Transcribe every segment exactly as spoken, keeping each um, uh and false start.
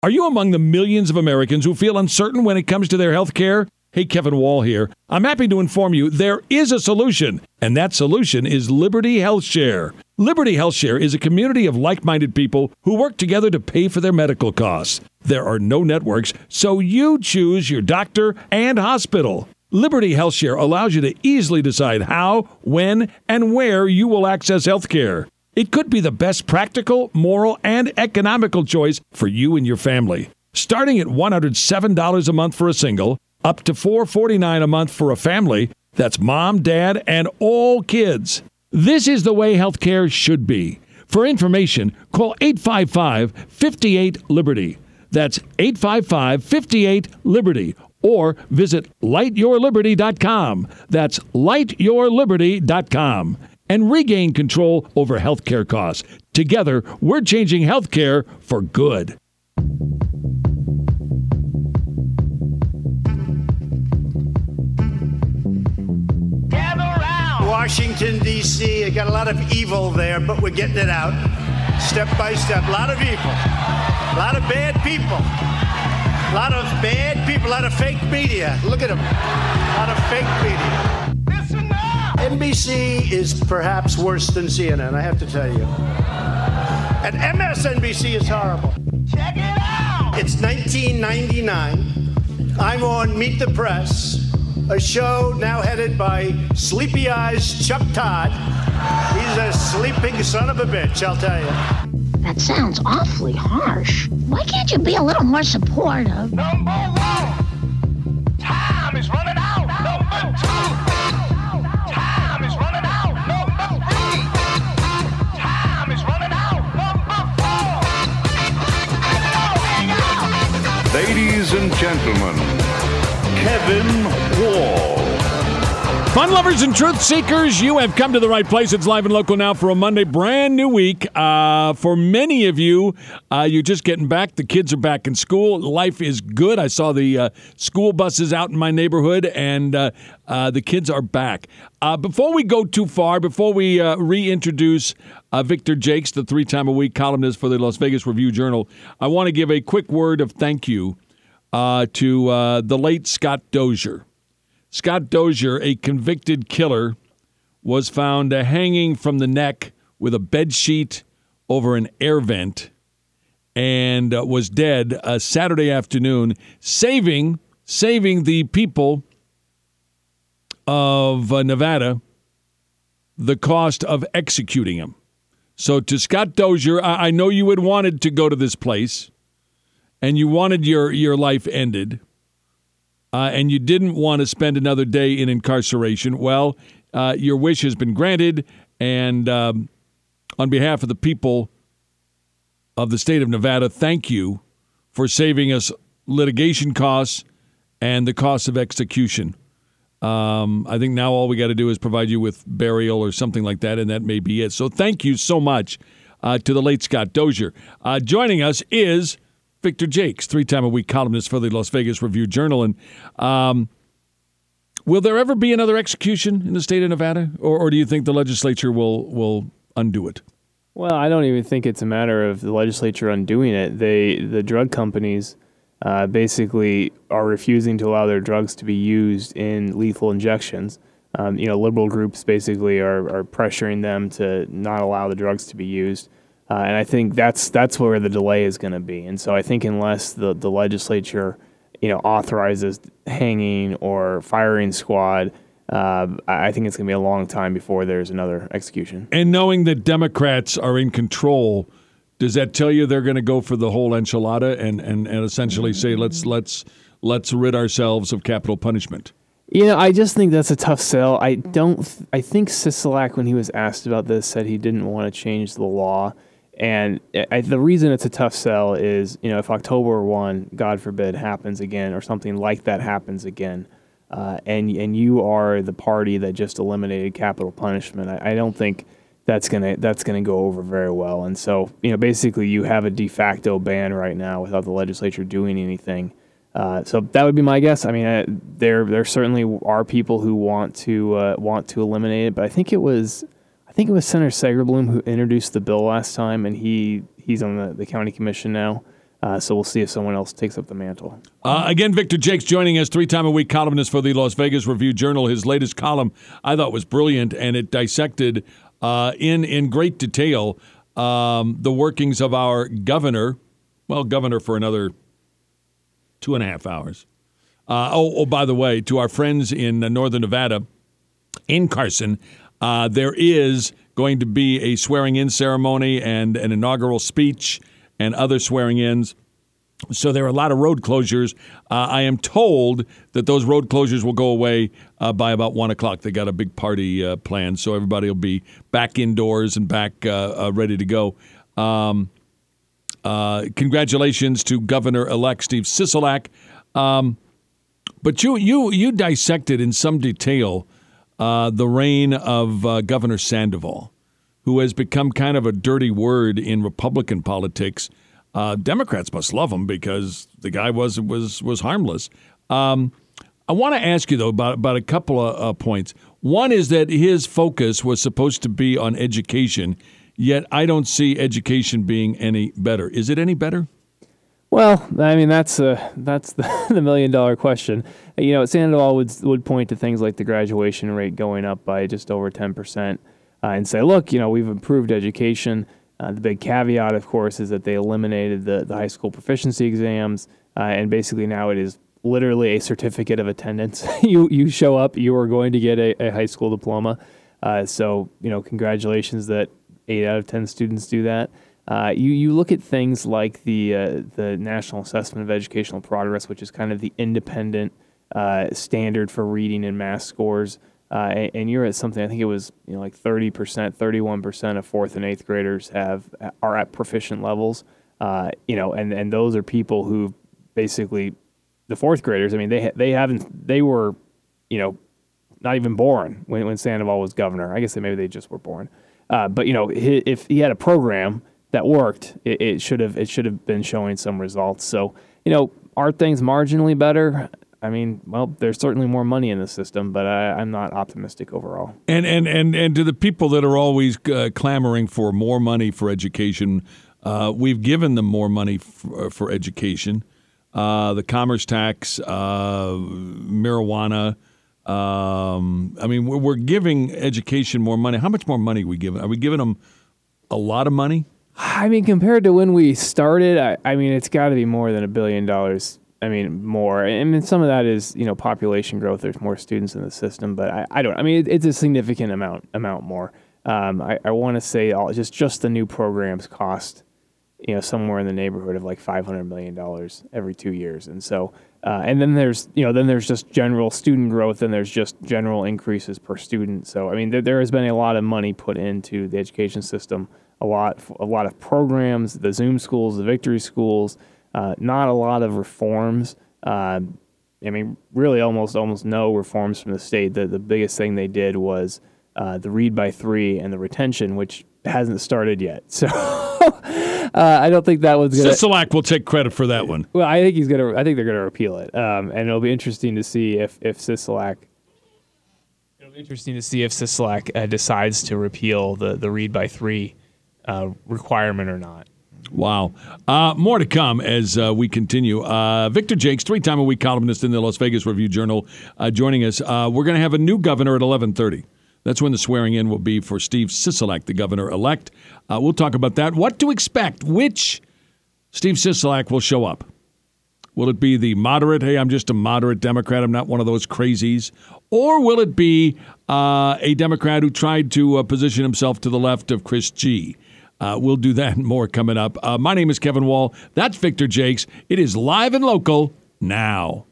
Are you among the millions of Americans who feel uncertain when it comes to their health care? Hey, Kevin Wall here. I'm happy to inform you there is a solution, and that solution is Liberty Health Share. Liberty Health Share is a community of like-minded people who work together to pay for their medical costs. There are no networks, so you choose your doctor and hospital. Liberty Health Share allows you to easily decide how, when, and where you will access health care. It could be the best practical, moral, and economical choice for you and your family. Starting at one hundred seven dollars a month for a single, up to four hundred forty-nine dollars a month for a family. That's mom, dad, and all kids. This is the way healthcare should be. For information, call eight five five, five eight, Liberty. That's eight five five, five eight, Liberty. Or visit light your liberty dot com. That's light your liberty dot com. And regain control over healthcare costs. Together, we're changing healthcare for good. Washington, D C, you got a lot of evil there, but we're getting it out step by step. A lot of evil, a lot of bad people, a lot of bad people, a lot of fake media. Look at them, a lot of fake media. N B C is perhaps worse than C N N, I have to tell you. And M S N B C is horrible. Check it out! It's nineteen ninety-nine. I'm on Meet the Press, a show now headed by Sleepy Eyes Chuck Todd. He's a sleeping son of a bitch, I'll tell you. That sounds awfully harsh. Why can't you be a little more supportive? Number one, time is running out. Number two, time is running out. Number three, time is running out. Number four. Ladies and gentlemen, Kevin Wall. Fun lovers and truth seekers, you have come to the right place. It's live and local now for a Monday, brand new week. Uh, for many of you, uh, you're just getting back. The kids are back in school. Life is good. I saw the uh, school buses out in my neighborhood, and uh, uh, the kids are back. Uh, before we go too far, before we uh, reintroduce uh, Victor Jakes, the three-time-a-week columnist for the Las Vegas Review-Journal, I want to give a quick word of thank you uh, to uh, the late Scott Dozier. Scott Dozier, a convicted killer, was found uh, hanging from the neck with a bed sheet over an air vent and uh, was dead uh, Saturday afternoon, saving saving the people of uh, Nevada the cost of executing him. So to Scott Dozier, I, I know you had wanted to go to this place and you wanted your, your life ended. Uh, and you didn't want to spend another day in incarceration. Well, uh, your wish has been granted, and um, on behalf of the people of the state of Nevada, thank you for saving us litigation costs and the cost of execution. Um, I think now all we got to do is provide you with burial or something like that, and that may be it. So thank you so much uh, to the late Scott Dozier. Uh, joining us is Victor Jakes, three-time-a-week columnist for the Las Vegas Review-Journal. And um, will there ever be another execution in the state of Nevada, or, or do you think the legislature will will undo it? Well, I don't even think it's a matter of the legislature undoing it. They, the drug companies, uh, basically are refusing to allow their drugs to be used in lethal injections. Um, you know, liberal groups basically are, are pressuring them to not allow the drugs to be used. Uh, and I think that's that's where the delay is going to be. And so I think unless the, the legislature, you know, authorizes hanging or firing squad, uh, I think it's going to be a long time before there's another execution. And knowing that Democrats are in control, does that tell you they're going to go for the whole enchilada and, and, and essentially say let's let's let's rid ourselves of capital punishment? You know, I just think that's a tough sell. I don't. Th- I think Sisolak, when he was asked about this, said he didn't want to change the law. And I, the reason it's a tough sell is, you know, if October first, God forbid, happens again or something like that happens again, uh, and and you are the party that just eliminated capital punishment, I, I don't think that's gonna that's gonna go over very well. And so, you know, basically you have a de facto ban right now without the legislature doing anything. Uh, so that would be my guess. I mean, uh, there there certainly are people who want to uh, want to eliminate it, but I think it was. I think it was Senator Segerblum who introduced the bill last time, and he he's on the, the county commission now. Uh, so we'll see if someone else takes up the mantle. Uh, again, Victor Jakes joining us, three-time-a-week columnist for the Las Vegas Review-Journal. His latest column I thought was brilliant, and it dissected uh, in, in great detail um, the workings of our governor, well, governor for another two and a half hours. Uh, oh, oh, by the way, to our friends in uh, northern Nevada, in Carson, uh, there is going to be a swearing-in ceremony and an inaugural speech and other swearing-ins. So there are a lot of road closures. Uh, I am told that those road closures will go away uh, by about one o'clock. They got a big party uh, planned, so everybody will be back indoors and back uh, uh, ready to go. Um, uh, congratulations to Governor-elect Steve Sisolak. Um, but you, you, you dissected in some detail uh, the reign of uh, Governor Sandoval, who has become kind of a dirty word in Republican politics. Uh, Democrats must love him because the guy was was was harmless. Um, I want to ask you, though, about, about a couple of uh, points. One is that his focus was supposed to be on education, yet I don't see education being any better. Is it any better? Well, I mean, that's uh, that's the, the million-dollar question. You know, Sandoval would, would point to things like the graduation rate going up by just over ten percent. Uh, and say, look, you know, we've improved education. Uh, the big caveat, of course, is that they eliminated the, the high school proficiency exams, uh, and basically now it is literally a certificate of attendance. you you show up, you are going to get a, a high school diploma. Uh, so, you know, congratulations that eight out of ten students do that. Uh, you you look at things like the uh, the National Assessment of Educational Progress, which is kind of the independent uh, standard for reading and math scores. Uh, and, and you're at something, I think it was, you know, like thirty percent, thirty-one percent of fourth and eighth graders have are at proficient levels. Uh, you know, and, and those are people who basically, the fourth graders, I mean, they they haven't, they were, you know, not even born when, when Sandoval was governor. I guess they, maybe they just were born. Uh, but, you know, he, if he had a program that worked, it, it should have it should have been showing some results. So, you know, are things marginally better? I mean, well, there's certainly more money in the system, but I, I'm not optimistic overall. And and, and and to the people that are always uh, clamoring for more money for education, uh, we've given them more money for, for education. Uh, the commerce tax, uh, marijuana. Um, I mean, we're, we're giving education more money. How much more money are we giving? Are we giving them a lot of money? I mean, compared to when we started, I, I mean, it's got to be more than a billion dollars. I mean, more. I mean, some of that is, you know, population growth. There's more students in the system, but I, I don't. I mean, it, it's a significant amount amount more. Um, I, I want to say all, just just the new programs cost, you know, somewhere in the neighborhood of like five hundred million dollars every two years, and so uh, and then there's you know then there's just general student growth, and there's just general increases per student. So I mean, there, there has been a lot of money put into the education system, a lot a lot of programs, the Zoom schools, the Victory schools. Uh, not a lot of reforms. Uh, I mean, really almost almost no reforms from the state. The, the biggest thing they did was uh, the read by three and the retention, which hasn't started yet. So uh, I don't think that was going to... Sisolak will take credit for that one. Well, I think he's going to. I think they're going to repeal it. Um, and it'll be interesting to see if, if Sisolak... It'll be interesting to see if Sisolak uh, decides to repeal the, the read by three uh, requirement or not. Wow. Uh, more to come as uh, we continue. Uh, Victor Jakes, three-time-a-week columnist in the Las Vegas Review-Journal, uh, joining us. Uh, we're going to have a new governor at eleven thirty. That's when the swearing-in will be for Steve Sisolak, the governor-elect. Uh, we'll talk about that. What to expect? Which Steve Sisolak will show up? Will it be the moderate, hey, I'm just a moderate Democrat, I'm not one of those crazies? Or will it be uh, a Democrat who tried to uh, position himself to the left of Chris G.? Uh, we'll do that and more coming up. Uh, my name is Kevin Wall. That's Victor Jakes. It is live and local now.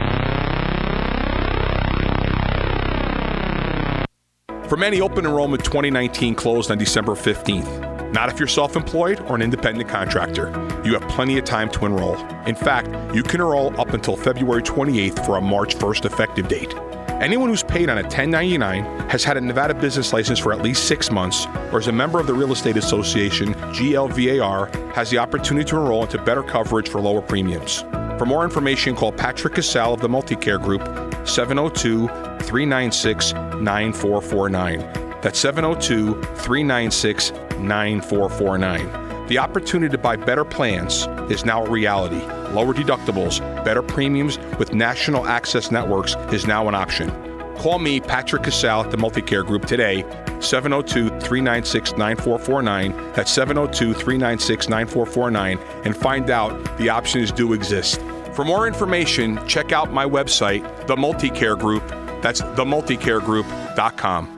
For many, open enrollment twenty nineteen closed on December fifteenth. Not if you're self-employed or an independent contractor. You have plenty of time to enroll. In fact, you can enroll up until February twenty-eighth for a March first effective date. Anyone who's paid on a ten ninety-nine, has had a Nevada business license for at least six months, or is a member of the Real Estate Association, G L V A R, has the opportunity to enroll into better coverage for lower premiums. For more information, call Patrick Casale of the Multicare Group, seven oh two, three nine six, nine four four nine. That's seven oh two, three nine six, nine four four nine. The opportunity to buy better plans is now a reality. Lower deductibles, better premiums with national access networks is now an option. Call me, Patrick Casale, at the Multicare Group today, seven oh two, three nine six, nine four four nine. That's seven oh two, three nine six, nine four four nine, and find out the options do exist. For more information, check out my website, The Multicare Group. That's the multicare group dot com.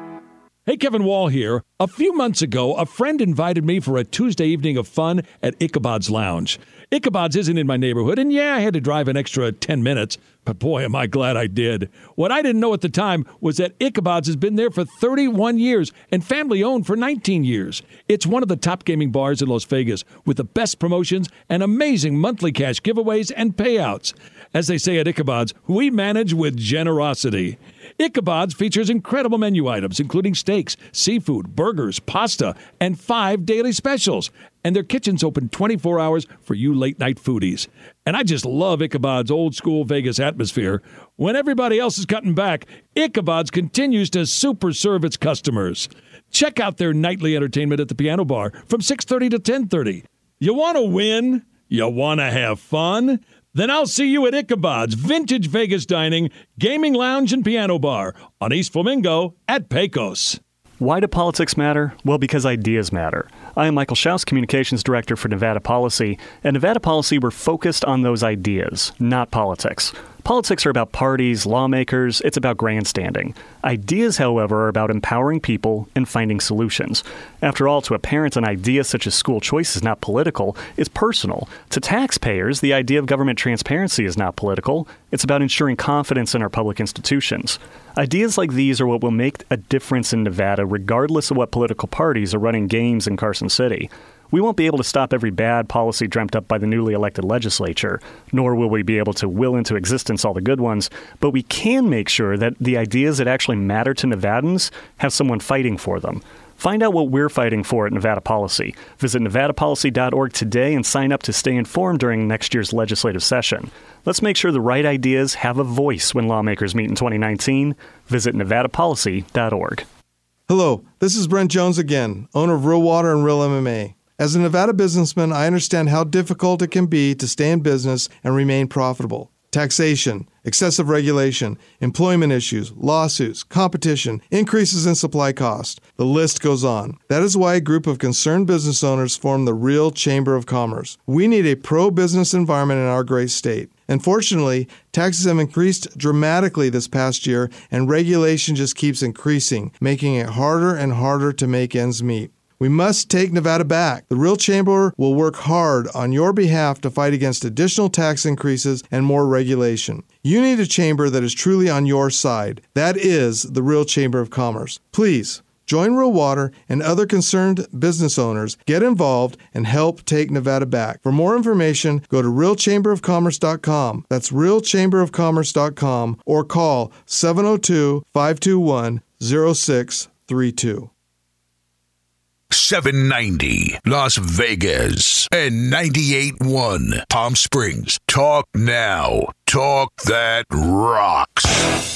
Hey, Kevin Wall here. A few months ago, a friend invited me for a Tuesday evening of fun at Ichabod's Lounge. Ichabod's isn't in my neighborhood, and yeah, I had to drive an extra ten minutes, but boy, am I glad I did. What I didn't know at the time was that Ichabod's has been there for thirty-one years and family-owned for nineteen years. It's one of the top gaming bars in Las Vegas with the best promotions and amazing monthly cash giveaways and payouts. As they say at Ichabod's, we manage with generosity. Ichabod's features incredible menu items, including steaks, seafood, burgers, pasta, and five daily specials. And their kitchen's open twenty-four hours for you late-night foodies. And I just love Ichabod's old-school Vegas atmosphere. When everybody else is cutting back, Ichabod's continues to super serve its customers. Check out their nightly entertainment at the Piano Bar from six thirty to ten thirty. You want to win? You want to have fun? Then I'll see you at Ichabod's Vintage Vegas Dining, Gaming Lounge, and Piano Bar on East Flamingo at Pecos. Why do politics matter? Well, because ideas matter. I am Michael Schaus, Communications Director for Nevada Policy. At Nevada Policy, we're focused on those ideas, not politics. Politics are about parties, lawmakers. It's about grandstanding. Ideas, however, are about empowering people and finding solutions. After all, to a parent, an idea such as school choice is not political. It's personal. To taxpayers, the idea of government transparency is not political. It's about ensuring confidence in our public institutions. Ideas like these are what will make a difference in Nevada, regardless of what political parties are running games in Carson City. We won't be able to stop every bad policy dreamt up by the newly elected legislature, nor will we be able to will into existence all the good ones, but we can make sure that the ideas that actually matter to Nevadans have someone fighting for them. Find out what we're fighting for at Nevada Policy. Visit nevada policy dot org today and sign up to stay informed during next year's legislative session. Let's make sure the right ideas have a voice when lawmakers meet in twenty nineteen. Visit nevada policy dot org. Hello, this is Brent Jones again, owner of Real Water and Real M M A. As a Nevada businessman, I understand how difficult it can be to stay in business and remain profitable. Taxation, excessive regulation, employment issues, lawsuits, competition, increases in supply cost. The list goes on. That is why a group of concerned business owners formed the Real Chamber of Commerce. We need a pro-business environment in our great state. Unfortunately, taxes have increased dramatically this past year, and regulation just keeps increasing, making it harder and harder to make ends meet. We must take Nevada back. The Real Chamber will work hard on your behalf to fight against additional tax increases and more regulation. You need a chamber that is truly on your side. That is the Real Chamber of Commerce. Please, join Real Water and other concerned business owners. Get involved and help take Nevada back. For more information, go to real chamber of commerce dot com. That's real chamber of commerce dot com or call seven oh two, five two one, oh six three two. seven ninety Las Vegas and ninety-eight point one Palm Springs. Talk now. Talk that rocks.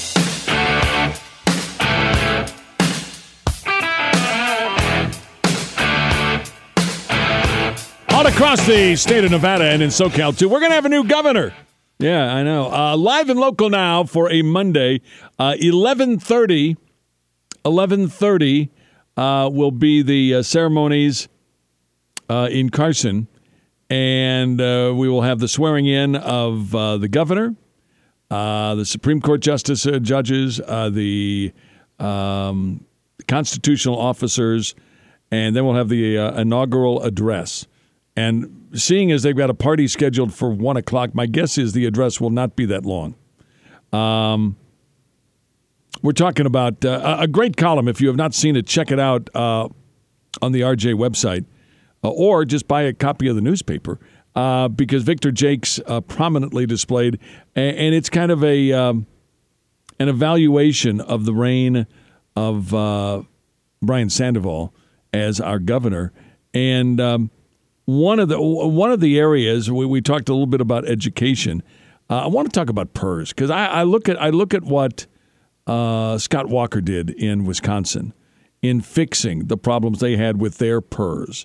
All across the state of Nevada and in SoCal, too, we're going to have a new governor. Yeah, I know. Uh, live and local now for a Monday, uh, eleven thirty, eleven thirty Uh, will be the uh, ceremonies uh, in Carson, and uh, we will have the swearing in of uh, the governor, uh, the Supreme Court justice uh, judges, uh, the um, constitutional officers, and then we'll have the uh, inaugural address. And seeing as they've got a party scheduled for one o'clock, my guess is the address will not be that long. Um. We're talking about uh, a great column. If you have not seen it, check it out uh, on the R J website, uh, or just buy a copy of the newspaper uh, because Victor Jakes uh, prominently displayed, and, and it's kind of a um, an evaluation of the reign of uh, Brian Sandoval as our governor. And um, one of the one of the areas we, we talked a little bit about education. Uh, I want to talk about P E R S because I, I look at I look at what. Uh, Scott Walker did in Wisconsin in fixing the problems they had with their P E R S.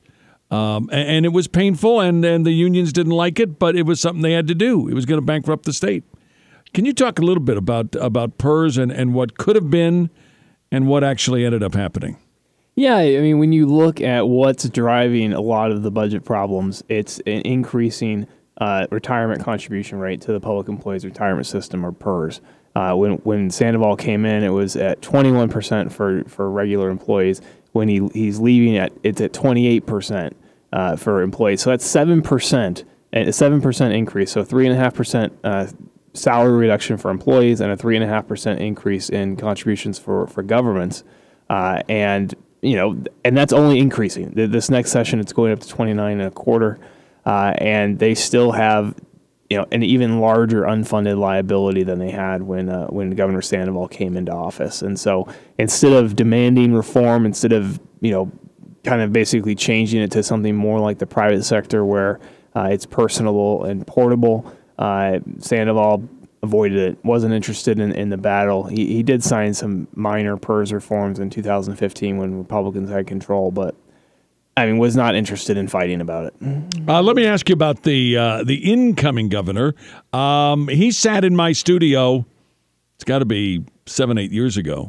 Um, and, and it was painful, and, and the unions didn't like it, but it was something they had to do. It was going to bankrupt the state. Can you talk a little bit about about P E R S and, and what could have been and what actually ended up happening? Yeah, I mean, when you look at what's driving a lot of the budget problems, it's an increasing uh, retirement contribution rate to the Public Employees Retirement System, or P E R S. Uh, when when Sandoval came in, it was at twenty-one percent for, for regular employees. When he he's leaving, at it's at twenty-eight percent uh, for employees. So that's seven percent, a seven percent increase. So three point five percent uh, salary reduction for employees and a three point five percent increase in contributions for, for governments. Uh, and you know, and that's only increasing. This next session, it's going up to twenty-nine and a quarter, uh, and they still have, you know, an even larger unfunded liability than they had when uh, when Governor Sandoval came into office. And so, instead of demanding reform, instead of you know, kind of basically changing it to something more like the private sector, where uh, it's personable and portable, uh, Sandoval avoided it, wasn't interested in, in the battle. He he did sign some minor P E R S reforms in two thousand fifteen when Republicans had control, but I mean, was not interested in fighting about it. Uh, let me ask you about the uh, the incoming governor. Um, he sat in my studio, it's got to be seven, eight years ago,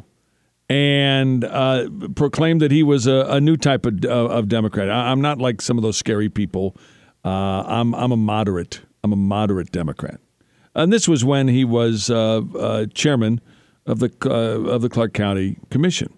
and uh, proclaimed that he was a, a new type of, uh, of Democrat. I, I'm not like some of those scary people. Uh, I'm I'm a moderate. I'm a moderate Democrat. And this was when he was uh, uh, chairman of the uh, of the Clark County Commission.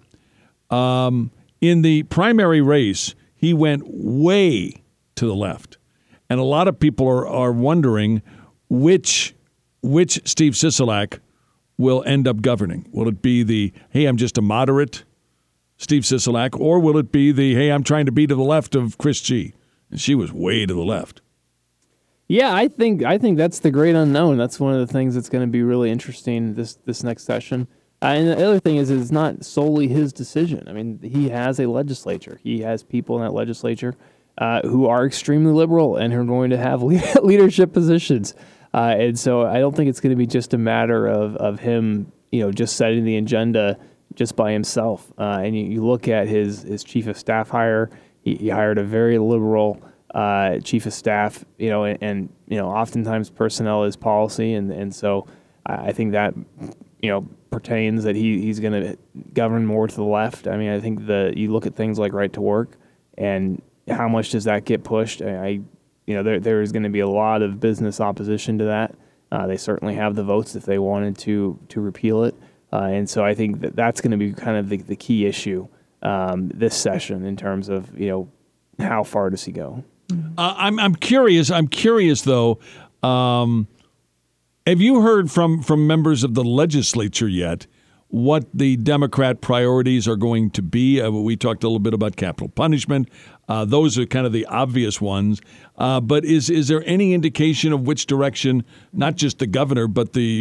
Um, in the primary race, he went way to the left, and a lot of people are, are wondering which which Steve Sisolak will end up governing. Will it be the hey, I'm just a moderate Steve Sisolak, or will it be the hey, I'm trying to be to the left of Chris G? And she was way to the left. Yeah, I think I think that's the great unknown. That's one of the things that's going to be really interesting this this next session. Uh, and the other thing is, it's not solely his decision. I mean, he has a legislature. He has people in that legislature uh, who are extremely liberal and who are going to have leadership positions. Uh, and so I don't think it's going to be just a matter of, of him, you know, just setting the agenda just by himself. Uh, and you, you look at his, his chief of staff hire. He, he hired a very liberal Uh, chief of staff, you know, and, and you know, oftentimes personnel is policy, and, and so I think that, you know, pertains that he, he's going to govern more to the left. I mean, I think the you look at things like right to work, and how much does that get pushed? I, I you know, there there is going to be a lot of business opposition to that. Uh, they certainly have the votes if they wanted to to repeal it, uh, and so I think that that's going to be kind of the, the key issue um, this session in terms of, you know, how far does he go? Uh, I'm I'm curious. I'm curious though. Um, have you heard from, from members of the legislature yet what the Democrat priorities are going to be? Uh, we talked a little bit about capital punishment. Uh, those are kind of the obvious ones. Uh, but is is there any indication of which direction not just the governor but the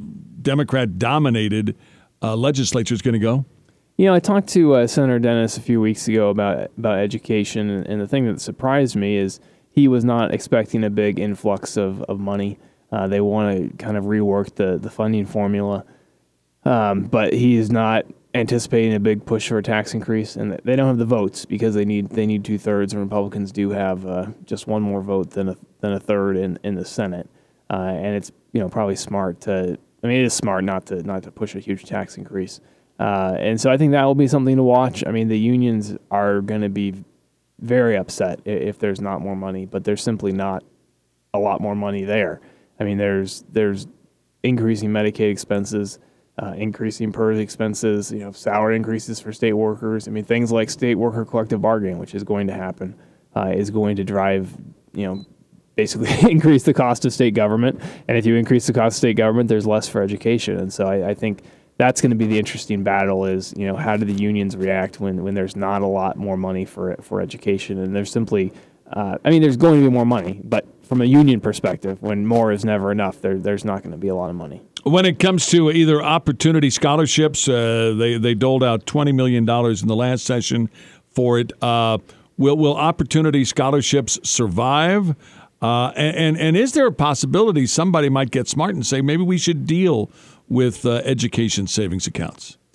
Democrat-dominated uh, legislature is going to go? You know, I talked to uh, Senator Dennis a few weeks ago about about education, and, and the thing that surprised me is he was not expecting a big influx of, of money. Uh, they want to kind of rework the, the funding formula, um, but he is not anticipating a big push for a tax increase, and they don't have the votes because they need they need two thirds, and Republicans do have uh, just one more vote than a than a third in, in the Senate, uh, and it's you know probably smart to I mean it is smart not to not to push a huge tax increase. Uh, and so I think that will be something to watch. I mean, the unions are going to be very upset if there's not more money, but there's simply not a lot more money there. I mean, there's there's increasing Medicaid expenses, uh, increasing P E R S expenses, you know, salary increases for state workers. I mean, things like state worker collective bargaining, which is going to happen, uh, is going to drive, you know, basically increase the cost of state government. And if you increase the cost of state government, there's less for education. And so I, I think that's going to be the interesting battle is, you know, how do the unions react when, when there's not a lot more money for for education? And there's simply, uh, I mean, there's going to be more money, but from a union perspective, when more is never enough, there there's not going to be a lot of money. When it comes to either opportunity scholarships, uh, they, they doled out twenty million dollars in the last session for it. Uh, will, will opportunity scholarships survive? Uh, and, and, and is there a possibility somebody might get smart and say, maybe we should deal with uh, education savings accounts?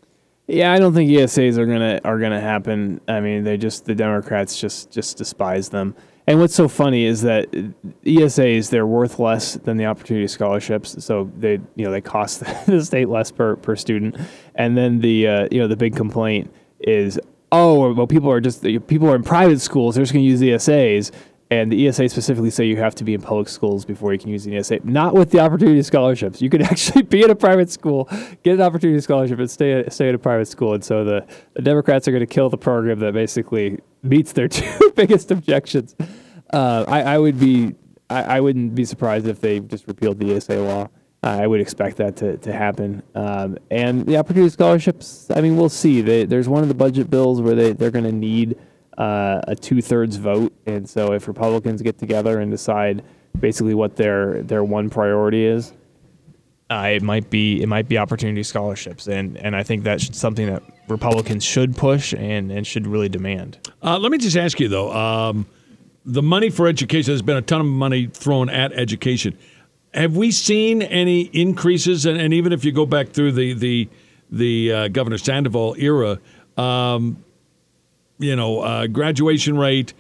Yeah, I don't think E S As are gonna are gonna happen. I mean, they just the Democrats just just despise them. And what's so funny is that E S As, they're worth less than the Opportunity Scholarships, so they you know they cost the state less per, per student. And then the uh, you know the big complaint is, oh well, people are just people are in private schools, they're just going to use E S As. And the E S A specifically say you have to be in public schools before you can use the E S A. Not with the Opportunity Scholarships. You could actually be in a private school, get an Opportunity Scholarship, and stay at, stay at a private school. And so the, the Democrats are going to kill the program that basically meets their two biggest objections. Uh, I, I would be, I, I wouldn't be surprised if they just repealed the E S A law. Uh, I would expect that to, to happen. Um, and the Opportunity Scholarships, I mean, we'll see. They, there's one of the budget bills where they, they're going to need Uh, a two-thirds vote, and so if Republicans get together and decide basically what their their one priority is, uh, it might be it might be Opportunity Scholarships, and and I think that's something that Republicans should push and, and should really demand. Uh, let me just ask you though, um, the money for education, there's been a ton of money thrown at education. Have we seen any increases? And, and even if you go back through the the the uh, Governor Sandoval era. Um, You know, uh, graduation rate,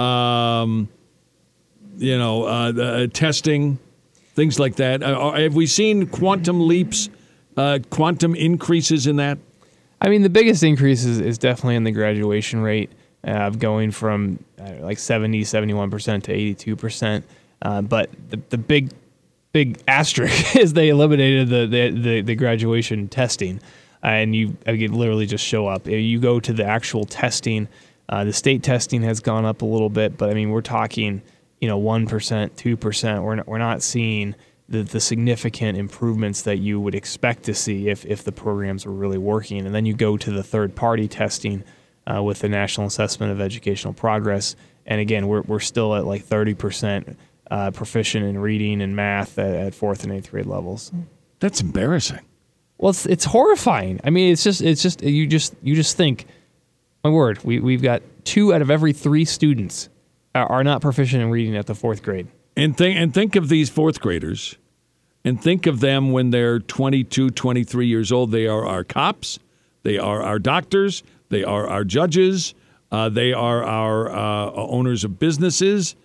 um, you know, uh, the testing, things like that. Uh, have we seen quantum leaps, uh, quantum increases in that? I mean, the biggest increase is, is definitely in the graduation rate, uh, going from uh, like seventy, seventy-one percent to eighty-two percent. Uh, but the, the big, big asterisk is they eliminated the, the, the, the graduation testing. And you I could literally just show up. You go to the actual testing. Uh, the state testing has gone up a little bit, but I mean we're talking, you know, one percent, two percent. We're not, we're not seeing the, the significant improvements that you would expect to see if if the programs were really working. And then you go to the third party testing uh, with the National Assessment of Educational Progress, and again we're we're still at like thirty percent uh, proficient in reading and math at, at fourth and eighth grade levels. That's embarrassing. Well, it's it's horrifying. I mean, it's just it's just you just you just think, my word, we we've got two out of every three students are, are not proficient in reading at the fourth grade. And think and think of these fourth graders, and think of them when they're twenty-two, twenty-three years old. They are our cops, they are our doctors, they are our judges, uh, they are our uh, owners of businesses,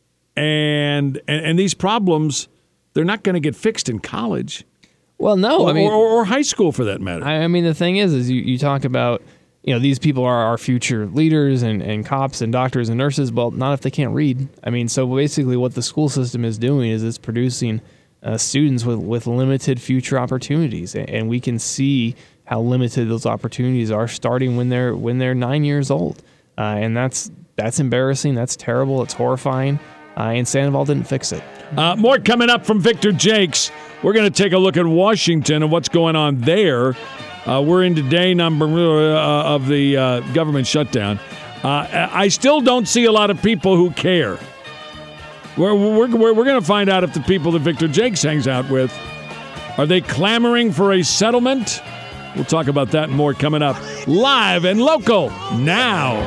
and, and and these problems, they're not going to get fixed in college. Well, no, or, I mean, or, or high school for that matter. I, I mean, the thing is, is you, you talk about, you know, these people are our future leaders and, and cops and doctors and nurses. Well, not if they can't read. I mean, so basically what the school system is doing is it's producing uh, students with, with limited future opportunities. And, and we can see how limited those opportunities are starting when they're when they're nine years old. Uh, and that's that's embarrassing. That's terrible. It's horrifying. Uh, and Sandoval didn't fix it. Uh, more coming up from Victor Jakes. We're going to take a look at Washington and what's going on there. Uh, we're into day number uh, of the uh, government shutdown. Uh, I still don't see a lot of people who care. We're, we're, we're, we're going to find out if the people that Victor Jakes hangs out with, are they clamoring for a settlement? We'll talk about that and more coming up. Live and local now.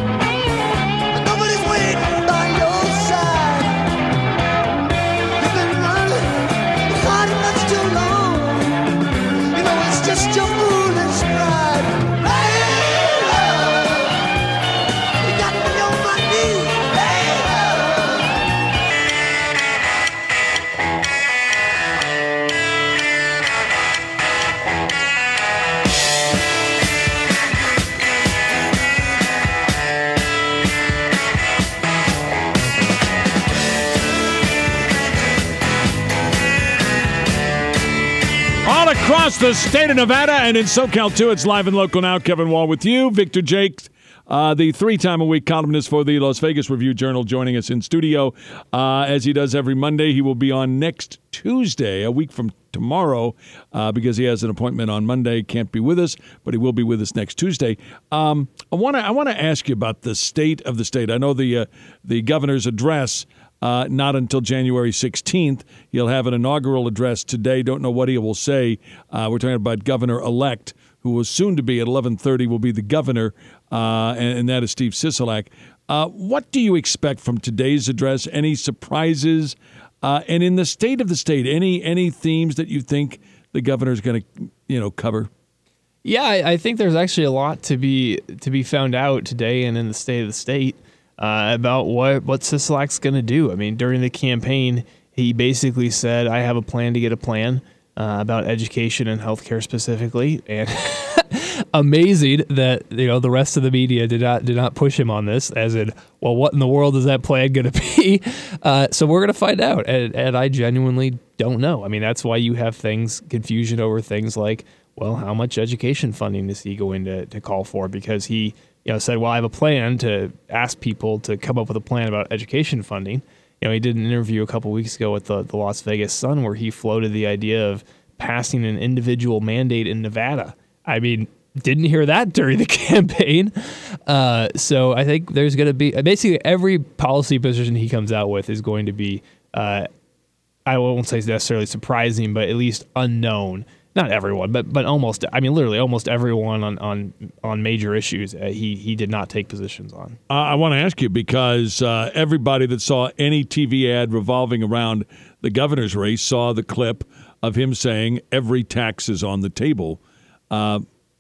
Across the state of Nevada and in SoCal, too. It's Live and Local now. Kevin Wall with you. Victor Jakes, uh, the three-time-a-week columnist for the Las Vegas Review-Journal, joining us in studio. Uh, as he does every Monday, he will be on next Tuesday, a week from tomorrow, uh, because he has an appointment on Monday. Can't be with us, but he will be with us next Tuesday. Um, I want to I want to ask you about the state of the state. I know the uh, the governor's address. Uh, not until January sixteenth. He'll have an inaugural address today. Don't know what he will say. Uh, we're talking about Governor-elect, who will soon to be at eleven thirty will be the governor, uh, and, and that is Steve Sisolak. Uh, what do you expect from today's address? Any surprises? Uh, and in the state of the state, any any themes that you think the governor is going to, you know, cover? Yeah, I, I think there's actually a lot to be to be found out today and in the State of the State uh, about what what Sisolak's going to do. I mean, during the campaign, he basically said, "I have a plan to get a plan uh, about education and healthcare specifically." And amazing that you know the rest of the media did not did not push him on this, as in, well, what in the world is that plan going to be? Uh, so we're going to find out, and, and I genuinely don't know. I mean, that's why you have things confusion over things like, well, how much education funding is he going to, to call for? Because he you know said, well, I have a plan to ask people to come up with a plan about education funding. You know, he did an interview a couple weeks ago with the, the Las Vegas Sun where he floated the idea of passing an individual mandate in Nevada. I mean, didn't hear that during the campaign. Uh, so I think there's going to be basically every policy position he comes out with is going to be, uh, I won't say necessarily surprising, but at least unknown. Not everyone, but but almost. I mean, literally almost everyone on on, on major issues. Uh, he he did not take positions on. Uh, I want to ask you because uh, everybody that saw any T V ad revolving around the governor's race saw the clip of him saying every tax is on the table. Uh,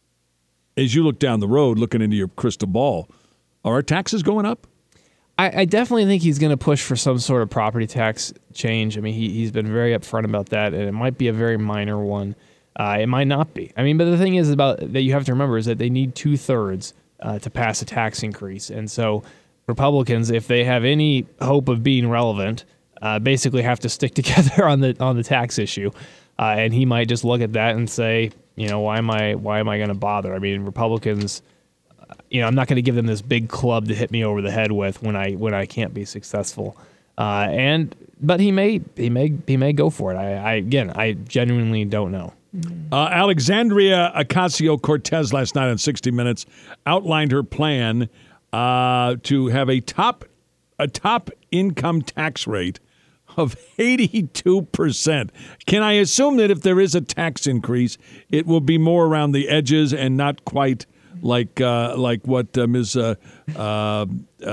as you look down the road, looking into your crystal ball, are our taxes going up? I, I definitely think he's going to push for some sort of property tax change. I mean, he he's been very upfront about that, and it might be a very minor one. Uh, it might not be. I mean, but the thing is about that you have to remember is that they need two thirds uh, to pass a tax increase, and so Republicans, if they have any hope of being relevant, uh, basically have to stick together on the on the tax issue. Uh, and he might just look at that and say, you know, why am I why am I going to bother? I mean, Republicans, uh, you know, I'm not going to give them this big club to hit me over the head with when I when I can't be successful. Uh, and but he may he may he may go for it. I, I again, I genuinely don't know. Uh, Alexandria Ocasio-Cortez last night on sixty minutes outlined her plan uh, to have a top a top income tax rate of eighty-two percent. Can I assume that if there is a tax increase, it will be more around the edges and not quite like uh, like what uh, Miz Uh, uh, uh,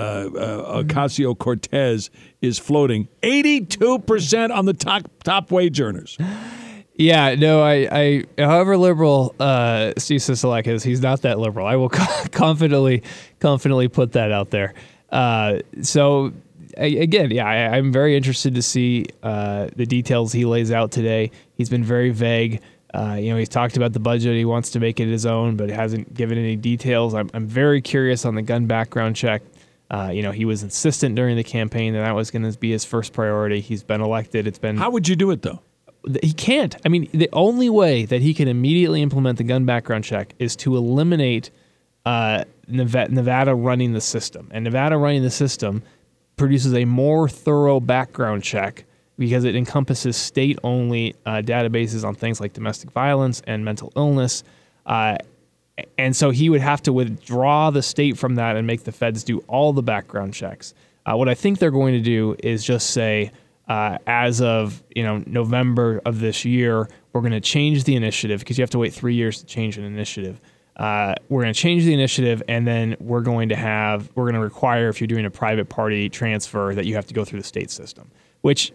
uh, Ocasio-Cortez is floating? eighty-two percent on the top top wage earners. Yeah, no, I, I however liberal uh, Steve Sisolak is, he's not that liberal. I will confidently, confidently put that out there. Uh, so, I, again, yeah, I, I'm very interested to see uh, the details he lays out today. He's been very vague. Uh, you know, he's talked about the budget. He wants to make it his own, but hasn't given any details. I'm, I'm very curious on the gun background check. Uh, you know, he was insistent during the campaign that that was going to be his first priority. He's been elected. It's been. How would you do it, though? He can't. I mean, the only way that he can immediately implement the gun background check is to eliminate uh, Nevada running the system. And Nevada running the system produces a more thorough background check because it encompasses state-only uh, databases on things like domestic violence and mental illness. Uh, and so he would have to withdraw the state from that and make the feds do all the background checks. Uh, what I think they're going to do is just say, Uh, as of you know November of this year, we're going to change the initiative because you have to wait three years to change an initiative. Uh, we're going to change the initiative, and then we're going to have we're going to require if you're doing a private party transfer that you have to go through the state system, which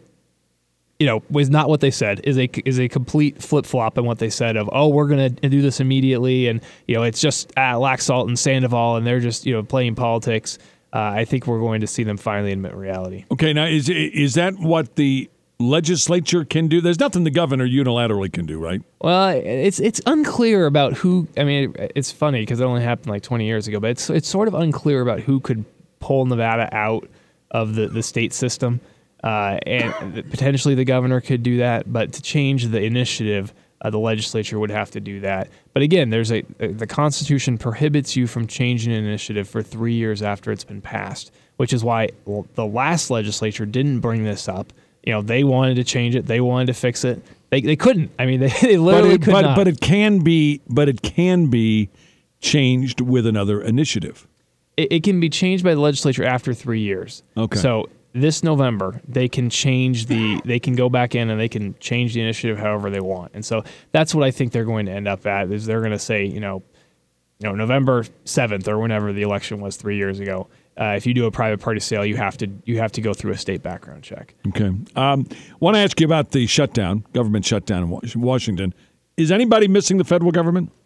you know was not what they said. is a is a complete flip flop on what they said of oh we're going to do this immediately, and you know it's just uh, Laxalt and Sandoval, and they're just you know playing politics. Uh, I think we're going to see them finally admit reality. Okay, now is is that what the legislature can do? There's nothing the governor unilaterally can do, right? Well, it's it's unclear about who. I mean, it's funny because it only happened like twenty years ago, but it's it's sort of unclear about who could pull Nevada out of the, the state system, uh, and potentially the governor could do that. But to change the initiative, uh, the legislature would have to do that. But again, there's a the Constitution prohibits you from changing an initiative for three years after it's been passed, which is why well, the last legislature didn't bring this up. You know, they wanted to change it, they wanted to fix it. They they couldn't. I mean, they, they literally but it, could but, not. But it can be. But it can be changed with another initiative. It, it can be changed by the legislature after three years. Okay. So this November, they can change the, they can go back in and they can change the initiative however they want. And so that's what I think they're going to end up at, is they're going to say, you know, you know, November seventh or whenever the election was three years ago, uh, if you do a private party sale, you have to, you have to go through a state background check. Okay. Um, want to ask you about the shutdown, government shutdown in Washington. Is anybody missing the federal government?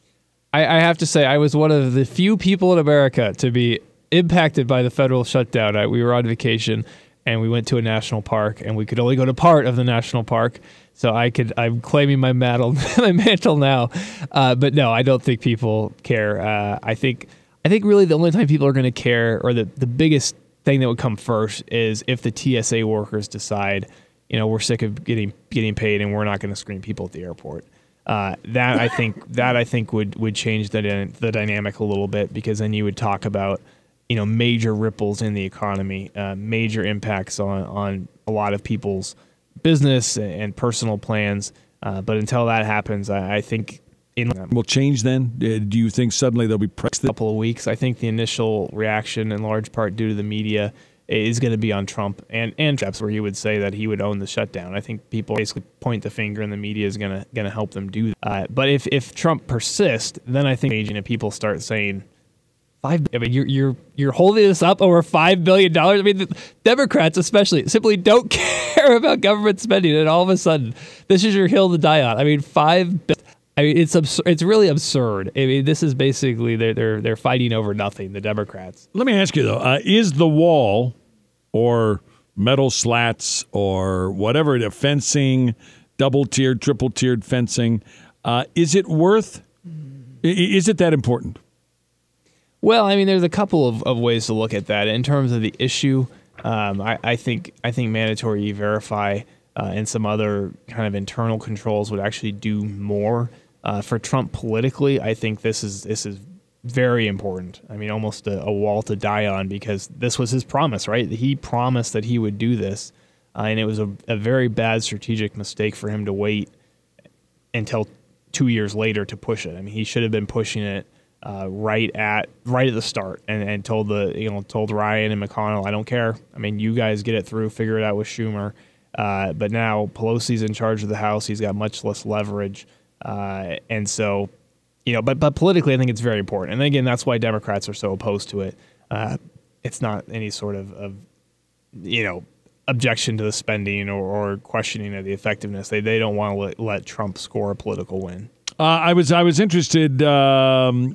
I, I have to say, I was one of the few people in America to be impacted by the federal shutdown. I, we were on vacation, and we went to a national park, and we could only go to part of the national park. So I could, I'm claiming my mantle, my mantle now. Uh, but no, I don't think people care. Uh, I think, I think really the only time people are going to care, or the, the biggest thing that would come first, is if the T S A workers decide, you know, we're sick of getting getting paid, and we're not going to screen people at the airport. Uh, that I think that I think would, would change the the dynamic a little bit, because then you would talk about, you know, major ripples in the economy, uh, major impacts on, on a lot of people's business and personal plans. Uh, but until that happens, I, I think in will change. Then, uh, do you think suddenly there'll be press? A couple of weeks? I think the initial reaction, in large part due to the media, is going to be on Trump and and Traps, where he would say that he would own the shutdown. I think people basically point the finger, and the media is going to going to help them do that. Uh, but if if Trump persists, then I think and people start saying, Five. I mean, you're you're you're holding this up over five billion dollars. I mean, the Democrats especially simply don't care about government spending, and all of a sudden, this is your hill to die on. I mean, five. I mean, it's absurd. It's really absurd. I mean, this is basically they're they're they're fighting over nothing. The Democrats. Let me ask you though: uh, is the wall, or metal slats, or whatever the fencing, double tiered, triple tiered fencing, uh, is it worth? Is it that important? Well, I mean, there's a couple of, of ways to look at that. In terms of the issue, um, I, I think I think mandatory E-Verify uh, and some other kind of internal controls would actually do more uh, for Trump politically. I think this is this is very important. I mean, almost a, a wall to die on, because this was his promise, right? He promised that he would do this, uh, and it was a, a very bad strategic mistake for him to wait until two years later to push it. I mean, he should have been pushing it Uh, right at right at the start, and, and told the you know told Ryan and McConnell, I don't care. I mean, you guys get it through, figure it out with Schumer. Uh, but now Pelosi's in charge of the House; he's got much less leverage, uh, and so you know. But but politically, I think it's very important. And again, that's why Democrats are so opposed to it. Uh, it's not any sort of, of you know objection to the spending or, or questioning of the effectiveness. They they don't want to let, let Trump score a political win. Uh, I was I was interested. Um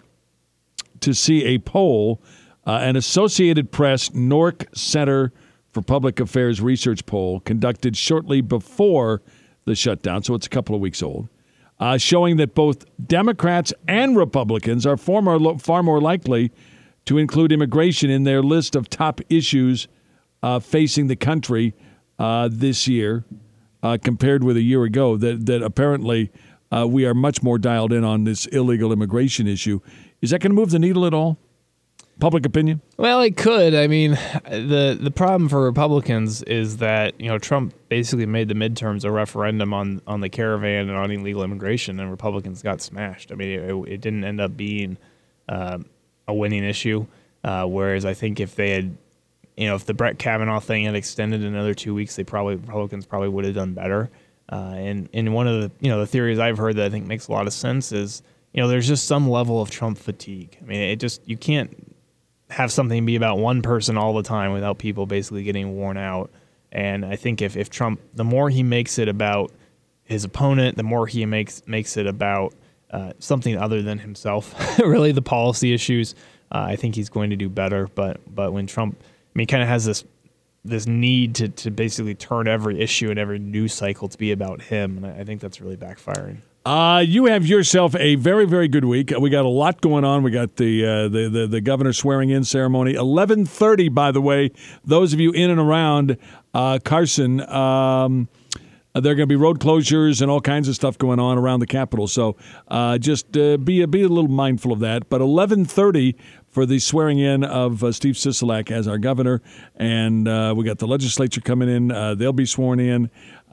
to see a poll, uh, an Associated Press Nork Center for Public Affairs research poll conducted shortly before the shutdown, so it's a couple of weeks old, uh, showing that both Democrats and Republicans are far more, far more likely to include immigration in their list of top issues uh, facing the country uh, this year uh, compared with a year ago, that, that apparently uh, we are much more dialed in on this illegal immigration issue. Is that going to move the needle at all? Public opinion? Well, it could. I mean, the the problem for Republicans is that, you know, Trump basically made the midterms a referendum on, on the caravan and on illegal immigration, and Republicans got smashed. I mean, it, it didn't end up being uh, a winning issue, uh, whereas I think if they had, you know, if the Brett Kavanaugh thing had extended another two weeks, they probably Republicans probably would have done better. Uh, and, and one of the, you know, the theories I've heard that I think makes a lot of sense is, you know, there's just some level of Trump fatigue. I mean, it just, you can't have something be about one person all the time without people basically getting worn out. And I think if, if Trump, the more he makes it about his opponent, the more he makes makes it about uh, something other than himself, really the policy issues, uh, I think he's going to do better. But but when Trump, I mean, kind of has this this need to, to basically turn every issue and every news cycle to be about him, and I, I think that's really backfiring. Uh, you have yourself a very, very good week. We got a lot going on. We got the uh, the, the the governor swearing in ceremony. eleven thirty, by the way. Those of you in and around uh, Carson, um, there are going to be road closures and all kinds of stuff going on around the Capitol. So uh, just uh, be, be a little mindful of that. But eleven thirty for the swearing in of uh, Steve Sisolak as our governor. And uh, we got the legislature coming in. Uh, they'll be sworn in.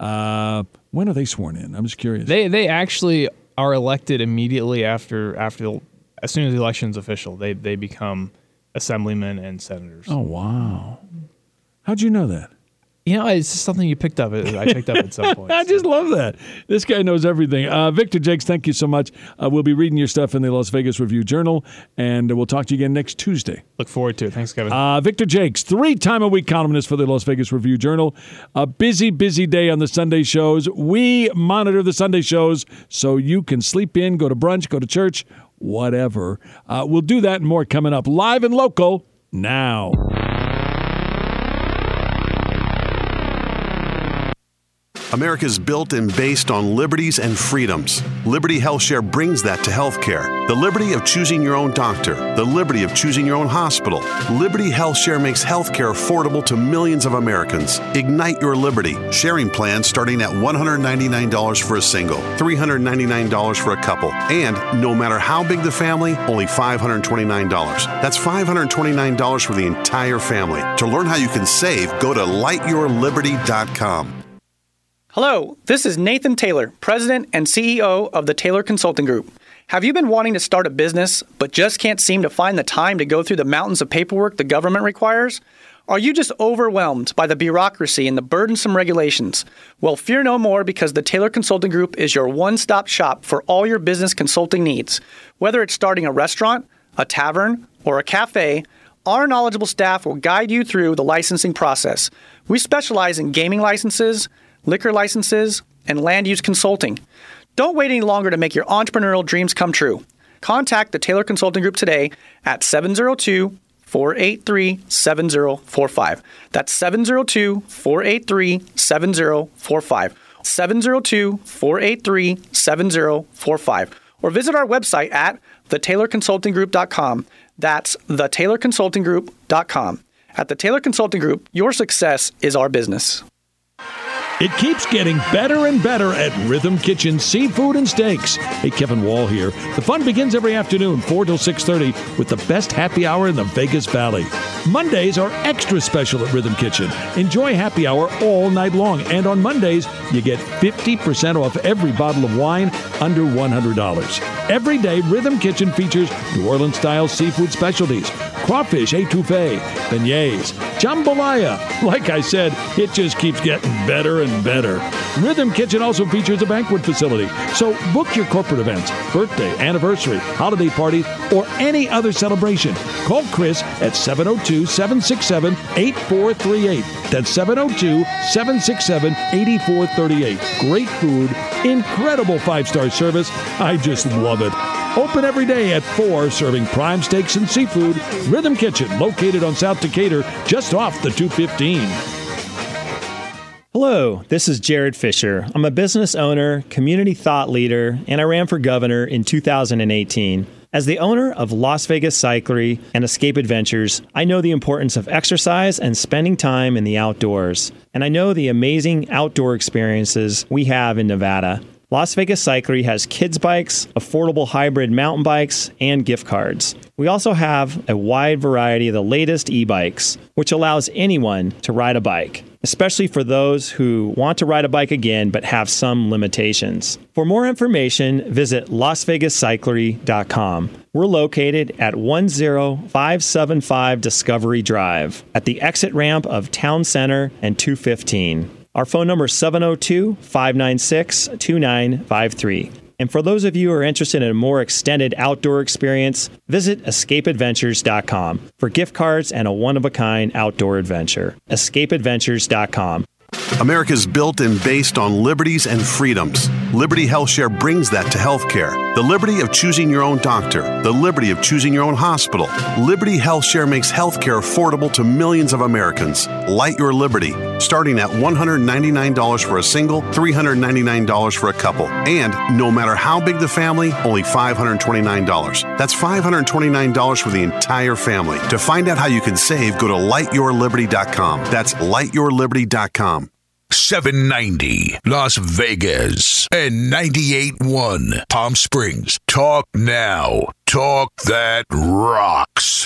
Uh, when are they sworn in? I'm just curious. They they actually are elected immediately after after the, as soon as the election's official. They they become assemblymen and senators. Oh wow! How'd you know that? You know, it's just something you picked up. I picked up at some point. I just love that. This guy knows everything. Uh, Victor Jakes, thank you so much. Uh, we'll be reading your stuff in the Las Vegas Review-Journal, and we'll talk to you again next Tuesday. Look forward to it. Thanks, Kevin. Uh, Victor Jakes, three-time-a-week columnist for the Las Vegas Review-Journal. A busy, busy day on the Sunday shows. We monitor the Sunday shows so you can sleep in, go to brunch, go to church, whatever. Uh, we'll do that and more coming up live and local now. America is built and based on liberties and freedoms. Liberty HealthShare brings that to healthcare. The liberty of choosing your own doctor, the liberty of choosing your own hospital. Liberty HealthShare makes healthcare affordable to millions of Americans. Ignite your liberty. Sharing plans starting at one hundred ninety-nine dollars for a single, three hundred ninety-nine dollars for a couple, and no matter how big the family, only five hundred twenty-nine dollars. That's five hundred twenty-nine dollars for the entire family. To learn how you can save, go to light your liberty dot com. Hello, this is Nathan Taylor, President and C E O of the Taylor Consulting Group. Have you been wanting to start a business, but just can't seem to find the time to go through the mountains of paperwork the government requires? Are you just overwhelmed by the bureaucracy and the burdensome regulations? Well, fear no more, because the Taylor Consulting Group is your one-stop shop for all your business consulting needs. Whether it's starting a restaurant, a tavern, or a cafe, our knowledgeable staff will guide you through the licensing process. We specialize in gaming licenses, liquor licenses, and land use consulting. Don't wait any longer to make your entrepreneurial dreams come true. Contact the Taylor Consulting Group today at seven oh two, four eight three, seven oh four five. That's seven oh two, four eight three, seven oh four five. seven oh two, four eight three, seven oh four five. Or visit our website at the taylor consulting group dot com. That's the taylor consulting group dot com. At the Taylor Consulting Group, your success is our business. It keeps getting better and better at Rhythm Kitchen Seafood and Steaks. Hey, Kevin Wall here. The fun begins every afternoon, four till six thirty, with the best happy hour in the Vegas Valley. Mondays are extra special at Rhythm Kitchen. Enjoy happy hour all night long. And on Mondays, you get fifty percent off every bottle of wine under one hundred dollars. Every day, Rhythm Kitchen features New Orleans-style seafood specialties, crawfish etouffee, beignets, jambalaya. Like I said, it just keeps getting better and better. Rhythm Kitchen also features a banquet facility, so book your corporate events, birthday, anniversary, holiday parties, or any other celebration. Call Chris at seven oh two, seven six seven, eight four three eight. That's seven oh two, seven six seven, eight four three eight. Great food, incredible five-star service. I just love it. Open every day at four, serving prime steaks and seafood. Rhythm Kitchen, located on South Decatur, just off the two fifteen. Hello, this is Jared Fisher. I'm a business owner, community thought leader, and I ran for governor in two thousand eighteen. As the owner of Las Vegas Cyclery and Escape Adventures, I know the importance of exercise and spending time in the outdoors. And I know the amazing outdoor experiences we have in Nevada. Las Vegas Cyclery has kids bikes, affordable hybrid mountain bikes, and gift cards. We also have a wide variety of the latest e-bikes, which allows anyone to ride a bike, especially for those who want to ride a bike again but have some limitations. For more information, visit las vegas cyclery dot com. We're located at one oh five seven five Discovery Drive at the exit ramp of Town Center and two fifteen. Our phone number is seven oh two, five nine six, two nine five three. And for those of you who are interested in a more extended outdoor experience, visit escape adventures dot com for gift cards and a one-of-a-kind outdoor adventure. escape adventures dot com. America is built and based on liberties and freedoms. Liberty HealthShare brings that to healthcare. The liberty of choosing your own doctor, the liberty of choosing your own hospital. Liberty HealthShare makes healthcare affordable to millions of Americans. Light your liberty, starting at one hundred ninety-nine dollars for a single, three hundred ninety-nine dollars for a couple. And no matter how big the family, only five hundred twenty-nine dollars. That's five hundred twenty-nine dollars for the entire family. To find out how you can save, go to light your liberty dot com. That's light your liberty dot com. seven ninety Las Vegas and ninety-eight point one Palm Springs. Talk now. Talk that rocks.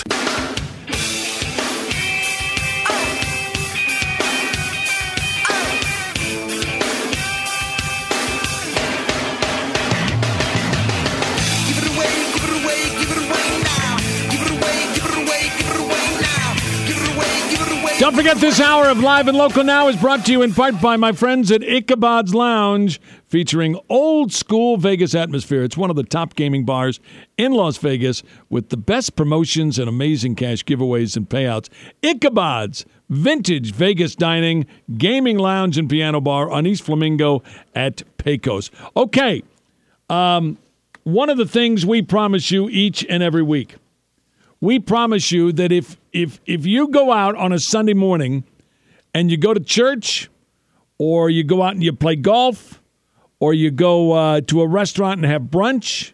Don't forget, this hour of Live and Local Now is brought to you in part by my friends at Ichabod's Lounge, featuring old school Vegas atmosphere. It's one of the top gaming bars in Las Vegas with the best promotions and amazing cash giveaways and payouts. Ichabod's vintage Vegas dining, gaming lounge, and piano bar on East Flamingo at Pecos. Okay, um, one of the things we promise you each and every week, we promise you that if if if you go out on a Sunday morning and you go to church, or you go out and you play golf, or you go uh, to a restaurant and have brunch,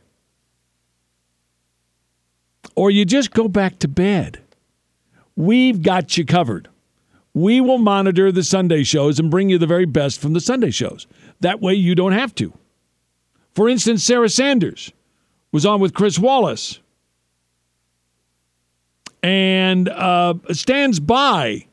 or you just go back to bed, we've got you covered. We will monitor the Sunday shows and bring you the very best from the Sunday shows. That way you don't have to. For instance, Sarah Sanders was on with Chris Wallace and uh, stands by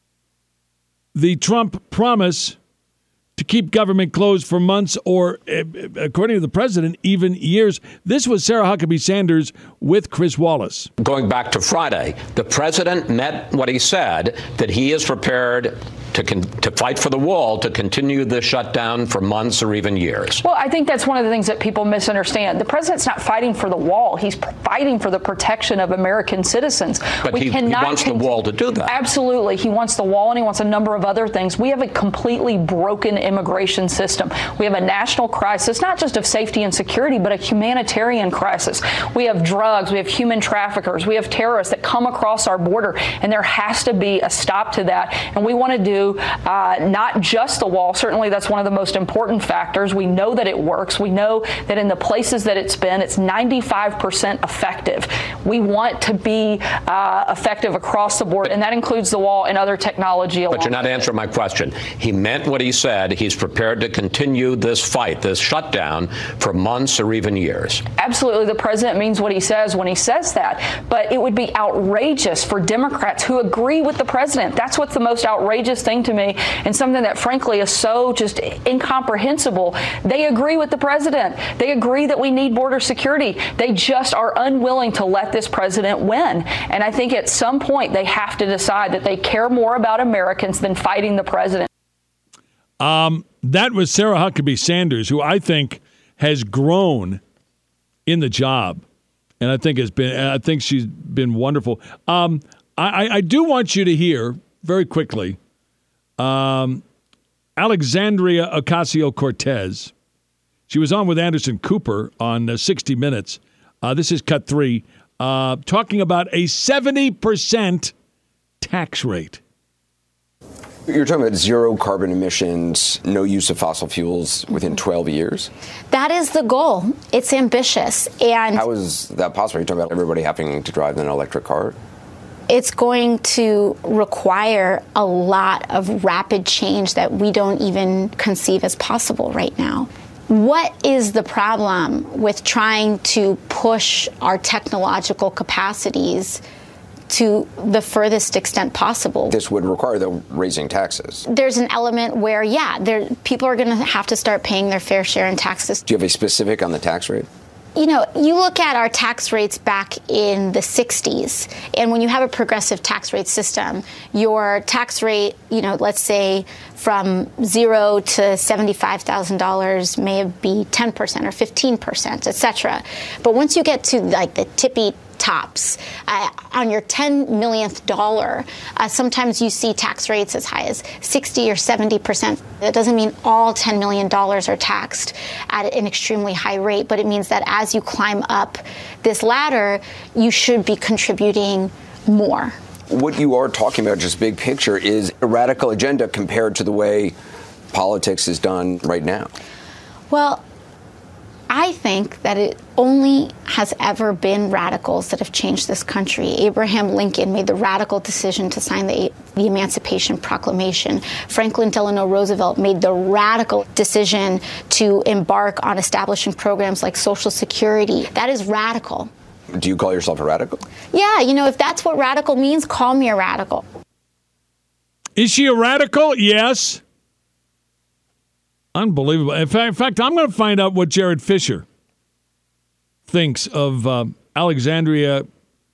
the Trump promise to keep government closed for months or, according to the president, even years. This was Sarah Huckabee Sanders with Chris Wallace. Going back to Friday, the president meant what he said, that he is prepared to con- to fight for the wall, to continue the shutdown for months or even years. Well, I think that's one of the things that people misunderstand. The president's not fighting for the wall. He's fighting for the protection of American citizens. But we he, cannot he wants con- the wall to do that. Absolutely. He wants the wall, and he wants a number of other things. We have a completely broken immigration system. We have a national crisis, not just of safety and security, but a humanitarian crisis. We have drugs. We have human traffickers. We have terrorists that come across our border, and there has to be a stop to that. And we want to do uh, not just the wall. Certainly, that's one of the most important factors. We know that it works. We know that in the places that it's been, it's ninety-five percent effective. We want to be uh, effective across the board, and that includes the wall and other technology. But along you're not answering my question. He meant what he said. He's prepared to continue this fight, this shutdown, for months or even years. Absolutely. The president means what he says when he says that. But it would be outrageous for Democrats who agree with the president. That's what's the most outrageous thing to me, and something that, frankly, is so just incomprehensible. They agree with the president. They agree that we need border security. They just are unwilling to let this president win. And I think at some point they have to decide that they care more about Americans than fighting the president. Um, that was Sarah Huckabee Sanders, who I think has grown in the job, and I think has been. I think she's been wonderful. Um, I, I do want you to hear very quickly, um, Alexandria Ocasio-Cortez. She was on with Anderson Cooper on uh, sixty minutes. Uh, this is cut three, uh, talking about a seventy percent tax rate. You're talking about zero carbon emissions, no use of fossil fuels within twelve years? That is the goal. It's ambitious. And how is that possible? You're talking about everybody having to drive an electric car? It's going to require a lot of rapid change that we don't even conceive as possible right now. What is the problem with trying to push our technological capacities to the furthest extent possible? This would require, though, raising taxes. There's an element where, yeah, there, people are going to have to start paying their fair share in taxes. Do you have a specific on the tax rate? You know, you look at our tax rates back in the sixties, and when you have a progressive tax rate system, your tax rate, you know, let's say from zero to seventy-five thousand dollars may be ten percent or fifteen percent, et cetera. But once you get to like the tippy tops uh, on your ten millionth dollar, uh, sometimes you see tax rates as high as sixty or seventy percent. That doesn't mean all ten million dollars are taxed at an extremely high rate, but it means that as you climb up this ladder, you should be contributing more. What you are talking about, just big picture, is a radical agenda compared to the way politics is done right now. Well, I think that it only has ever been radicals that have changed this country. Abraham Lincoln made the radical decision to sign the, the Emancipation Proclamation. Franklin Delano Roosevelt made the radical decision to embark on establishing programs like Social Security. That is radical. Do you call yourself a radical? Yeah, you know, if that's what radical means, call me a radical. Is she a radical? Yes. Unbelievable. In fact, in fact, I'm going to find out what Jared Fisher thinks of uh, Alexandria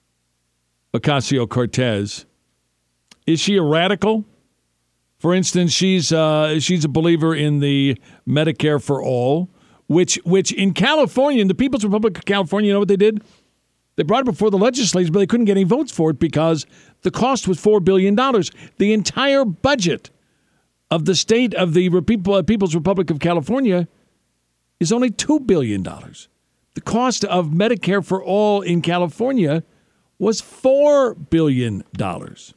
Ocasio-Cortez. Is she a radical? For instance, she's uh, she's a believer in the Medicare for All, which which in California, in the People's Republic of California, you know what they did? They brought it before the legislature, but they couldn't get any votes for it because the cost was four billion dollars. The entire budget of the state of the People's Republic of California is only two billion dollars. The cost of Medicare for all in California was four billion dollars.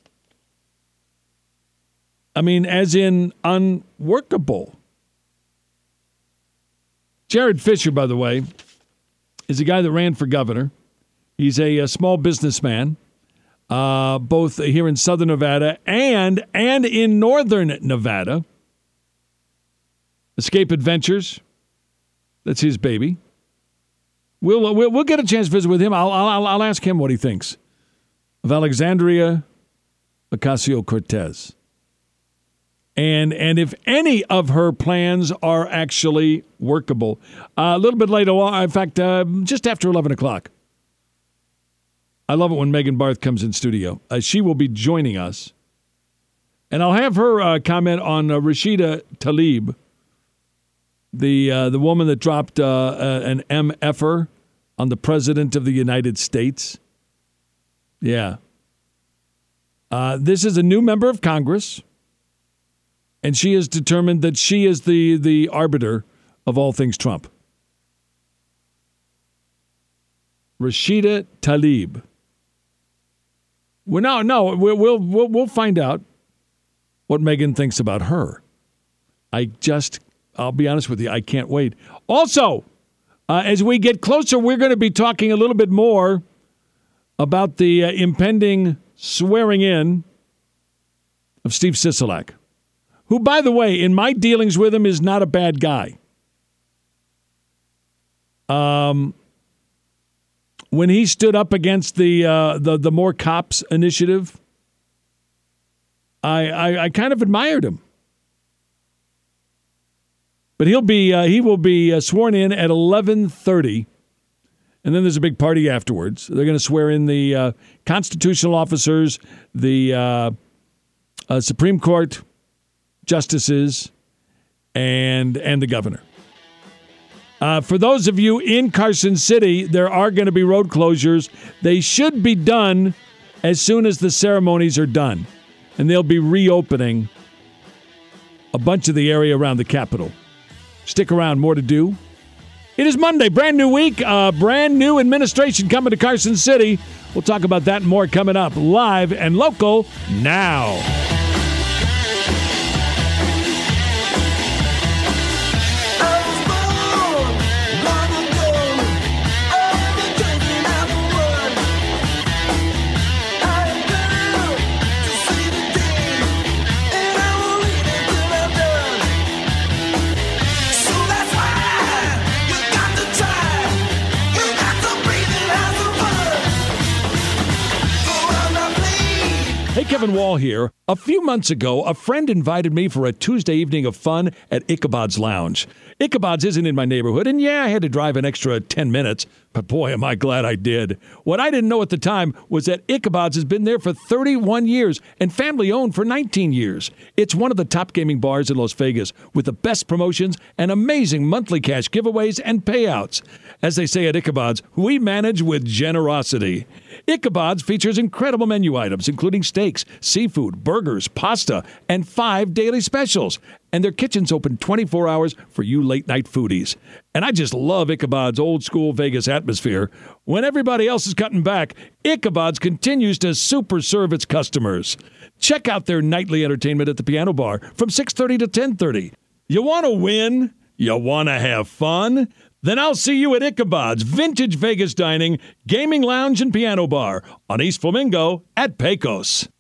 I mean, as in unworkable. Jared Fisher, by the way, is a guy that ran for governor. He's a, a small businessman, uh, both here in southern Nevada and, and in northern Nevada. Escape Adventures, that's his baby. We'll, we'll we'll get a chance to visit with him. I'll I'll I'll ask him what he thinks of Alexandria Ocasio-Cortez, and and if any of her plans are actually workable. Uh, a little bit later on, in fact, uh, just after eleven o'clock. I love it when Megan Barth comes in studio. Uh, she will be joining us, and I'll have her uh, comment on uh, Rashida Tlaib, the uh, the woman that dropped uh, uh, an M F-er on the President of the United States. Yeah. Uh, this is a new member of Congress, and she is determined that she is the, the arbiter of all things Trump. Rashida Tlaib. Well, no, no, we'll, we'll, we'll, we'll find out what Megan thinks about her. I just, I'll be honest with you, I can't wait. Also, Uh, as we get closer, we're going to be talking a little bit more about the uh, impending swearing in of Steve Sisolak, who, by the way, in my dealings with him, is not a bad guy. Um, when he stood up against the uh, the, the More Cops initiative, I, I, I kind of admired him. But he'll be uh, he will be uh, sworn in at eleven thirty, and then there's a big party afterwards. They're going to swear in the uh, constitutional officers, the uh, uh, Supreme Court justices, and and the governor. Uh, for those of you in Carson City, there are going to be road closures. They should be done as soon as the ceremonies are done, and they'll be reopening a bunch of the area around the Capitol. Stick around, more to do. It is Monday, brand new week, uh, brand new administration coming to Carson City. We'll talk about that and more coming up live and local now. Kevin Wall here. A few months ago, a friend invited me for a Tuesday evening of fun at Ichabod's Lounge. Ichabod's isn't in my neighborhood, and yeah, I had to drive an extra ten minutes, but boy, am I glad I did. What I didn't know at the time was that Ichabod's has been there for thirty-one years and family-owned for nineteen years. It's one of the top gaming bars in Las Vegas with the best promotions and amazing monthly cash giveaways and payouts. As they say at Ichabod's, we manage with generosity. Ichabod's features incredible menu items, including steaks, seafood, burgers, pasta, and five daily specials. And their kitchen's open twenty-four hours for you late-night foodies. And I just love Ichabod's old-school Vegas atmosphere. When everybody else is cutting back, Ichabod's continues to super serve its customers. Check out their nightly entertainment at the Piano Bar from six thirty to ten thirty. You want to win? You want to have fun? Then I'll see you at Ichabod's Vintage Vegas Dining, Gaming Lounge, and Piano Bar on East Flamingo at Pecos.